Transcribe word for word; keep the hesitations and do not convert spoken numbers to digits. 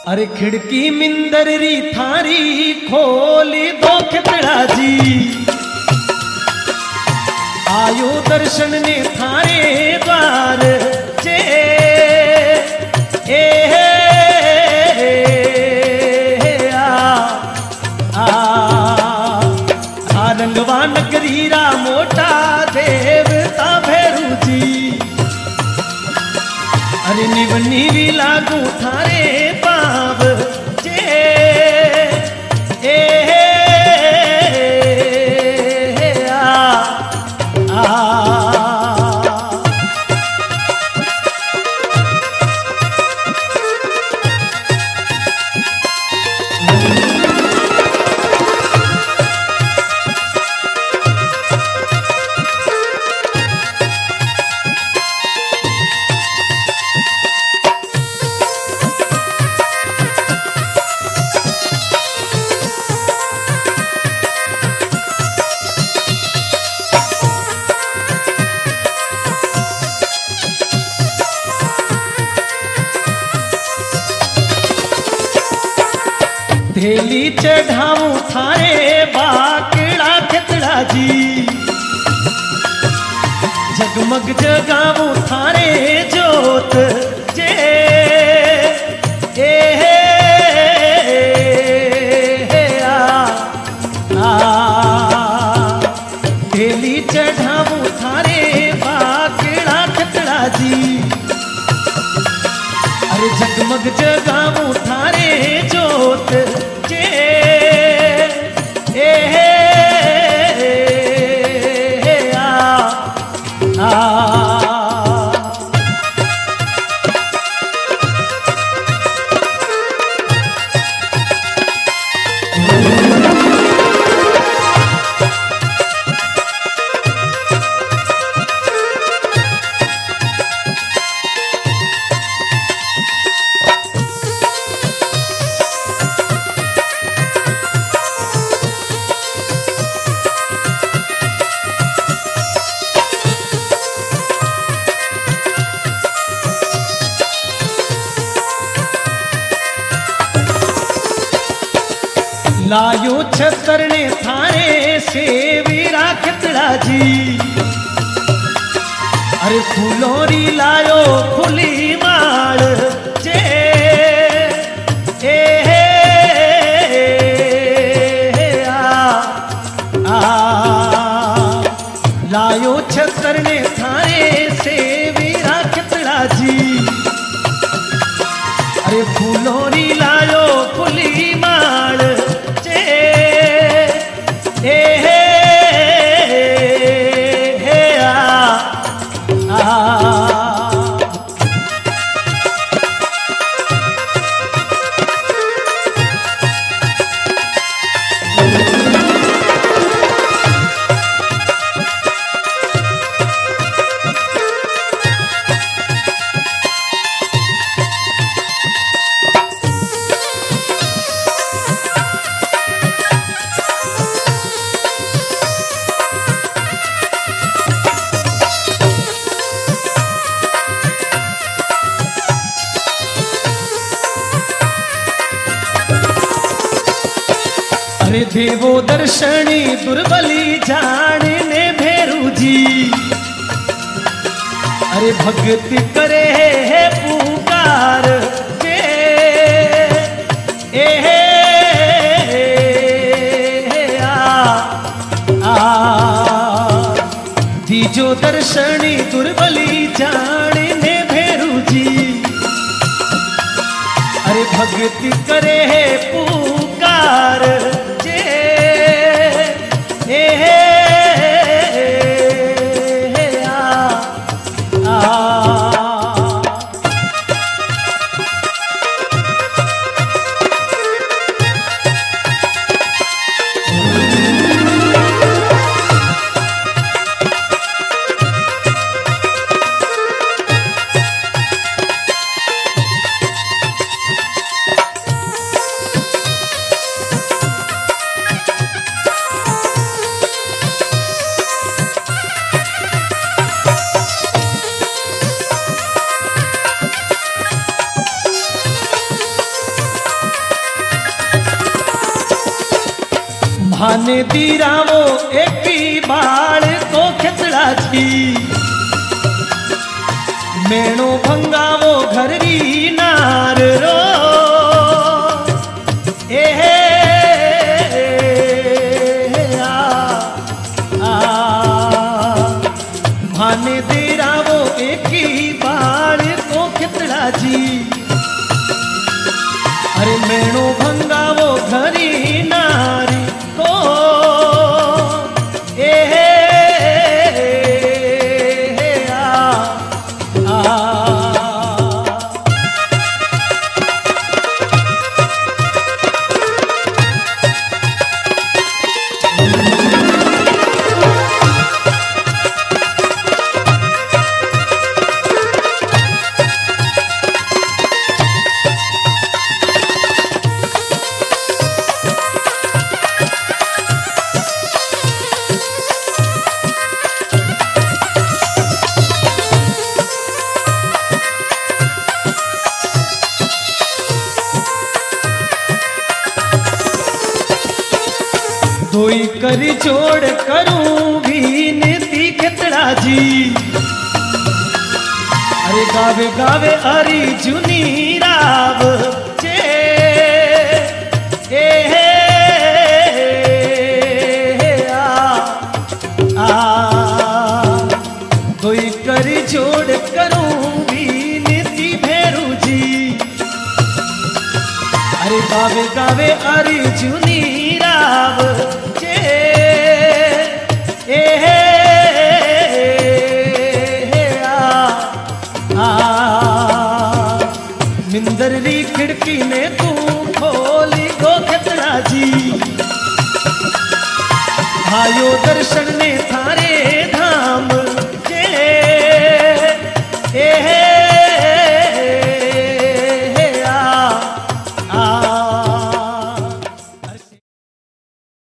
अरे खिड़की मिंदर री थारी खोली दो खितड़ा जी, आयो दर्शन ने थारे द्वार जे ए आ आ आ रंगवा नगरीरा मोटा देवता भैरू जी, अरे निवनी भी लागू थारे पाव जे ए आ आ थेली चढ़ाऊं थारे बाकड़ा खितड़ा जी, जगमग जगाऊं थारे जोत जे ए आ आ थेली चढ़ाऊं थारे बाकड़ा खितड़ा जी, अरे जगमग जगाऊं थारे जोत जे ए आ आ लायो छतर ने थारे सेवीरा खितड़ा जी, अरे फूलोरी लायो फुली माल जे ए आ आ लायो छतर ने थारे सेवीरा खितड़ा जी, अरे फूलोरी लायो फुली माल अरे देवो दर्शनी दुर्बली जाने भैरू जी, अरे भक्ति करे है पुकार जे ए आ आ दीजो दर्शनी दुर्बली जाने भैरू जी, अरे भक्ति करे है पुकार भाने दीरावो एक बाड़ को खिचड़ा जी मेणो भंगावो घररी नार रो ए आ, आ, भाने दीरावो एक बाड़ को खिचड़ा जी अरे मेणो भंगावो घरी नारी को ए आ, आ धोई कर जोड़ करूं विनती खिचड़ा जी अरे गावे गावे अरी जुनी राव जे ए आ, आ धोई कर जोड़ करूं विनती भेरू जी अरे गावे गावे अरी जुनी राव ए आ, आ मिंदरली खिड़की ने तू खोली गो खिचड़ा जी आयो दर्शन ने थारे